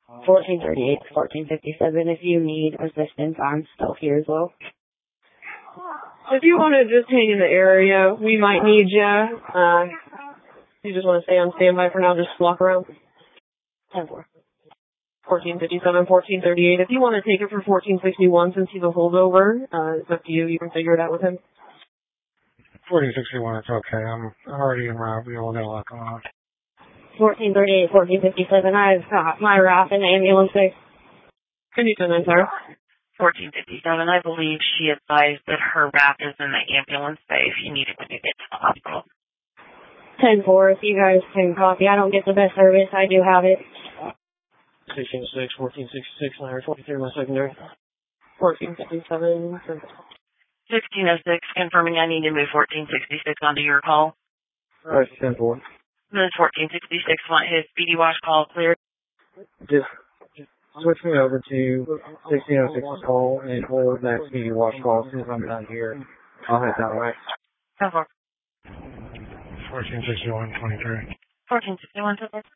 1438 to 1457. If you need assistance, I'm still here as well. If you want to just hang in the area, we might need you. You just want to stay on standby for now, just walk around. 10-4. 1457, 1438. If you want to take it for 1461 since he's a holdover, it's up to you. You can figure it out with him. 1461, it's okay. I'm already en route. We all got a lot going on. 1438, 1457. I've got my RAF in the ambulance bay. Can you send that, Sarah? 1457, I believe she advised that her RAF is in the ambulance bay if you needed to get to the hospital. 10-4, if you guys can copy. I don't get the best service. I do have it. 1606, 1466, 943, my secondary. 1457. 1606, confirming I need to move 1466 onto your call. Alright, 10-4. This 1466 want his speedy wash call cleared. Just switch me over to 1606 call and hold that speedy wash call as soon as I'm done here. I'll head that way. 10-4. 1461, 23. 1461, 10-4.